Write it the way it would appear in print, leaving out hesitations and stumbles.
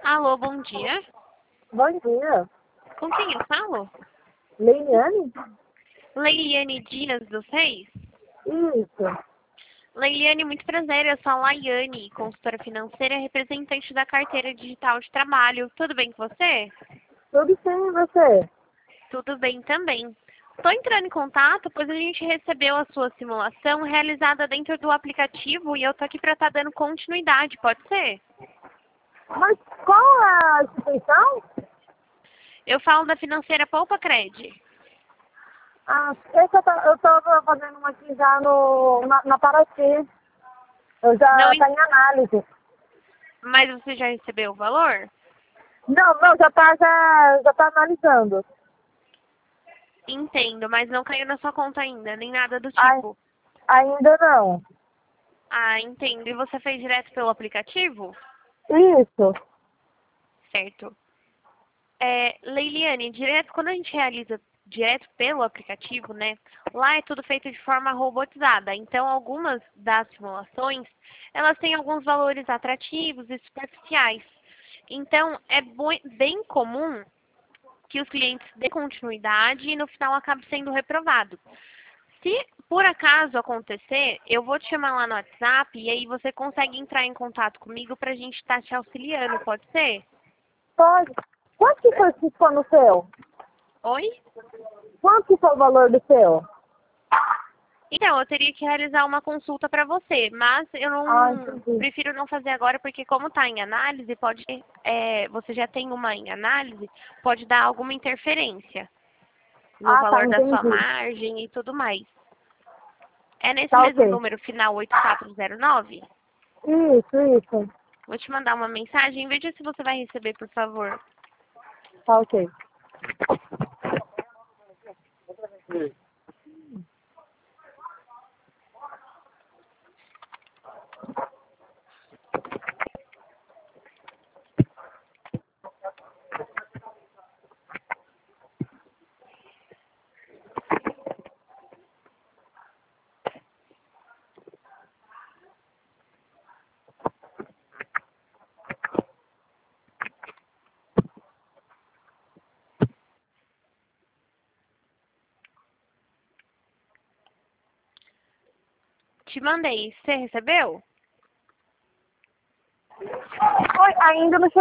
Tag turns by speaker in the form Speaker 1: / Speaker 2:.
Speaker 1: Alô, bom dia.
Speaker 2: Bom dia.
Speaker 1: Com quem eu falo?
Speaker 2: Leiliane?
Speaker 1: Leiliane Dias dos Reis?
Speaker 2: Isso.
Speaker 1: Leiliane, muito prazer. Eu sou a Laiane, consultora financeira e representante da carteira digital de trabalho. Tudo bem com você?
Speaker 2: Tudo bem, e você?
Speaker 1: Tudo bem também. Estou entrando em contato, pois a gente recebeu a sua simulação realizada dentro do aplicativo e eu estou aqui para estar dando continuidade, pode ser?
Speaker 2: Mas qual é a instituição?
Speaker 1: Eu falo da financeira Poupa Cred.
Speaker 2: Ah, eu estava fazendo uma aqui já na Paraty. Eu
Speaker 1: Não,
Speaker 2: já está em análise.
Speaker 1: mas você já recebeu o valor?
Speaker 2: Não, já tá analisando.
Speaker 1: Entendo, mas não caiu na sua conta ainda, nem nada do
Speaker 2: Ai,
Speaker 1: tipo.
Speaker 2: ainda não.
Speaker 1: Ah, entendo. E você fez direto pelo aplicativo?
Speaker 2: Isso.
Speaker 1: Certo. Leiliane, quando a gente realiza direto pelo aplicativo, né? Lá é tudo feito de forma robotizada. Então, algumas das simulações, elas têm alguns valores atrativos e superficiais. Então, é bem comum que os clientes dêem continuidade e no final acabe sendo reprovado. Se por acaso acontecer, eu vou te chamar lá no WhatsApp e aí você consegue entrar em contato comigo para a gente estar te auxiliando, pode ser?
Speaker 2: Pode. Quanto que foi que ficou no seu?
Speaker 1: Oi?
Speaker 2: Quanto que foi o valor do seu?
Speaker 1: Então, eu teria que realizar uma consulta para você, mas eu
Speaker 2: Ah,
Speaker 1: não
Speaker 2: entendi.
Speaker 1: prefiro não fazer agora porque como está em análise, você já tem uma em análise, pode dar alguma interferência no
Speaker 2: Ah, tá,
Speaker 1: valor da sua
Speaker 2: entendi.
Speaker 1: margem e tudo mais. É nesse
Speaker 2: Tá
Speaker 1: mesmo
Speaker 2: ok.
Speaker 1: número final 8409?
Speaker 2: Isso.
Speaker 1: Vou te mandar uma mensagem, veja se você vai receber, por favor.
Speaker 2: Tá ok.
Speaker 1: Te mandei, você recebeu?
Speaker 2: Oi, ainda não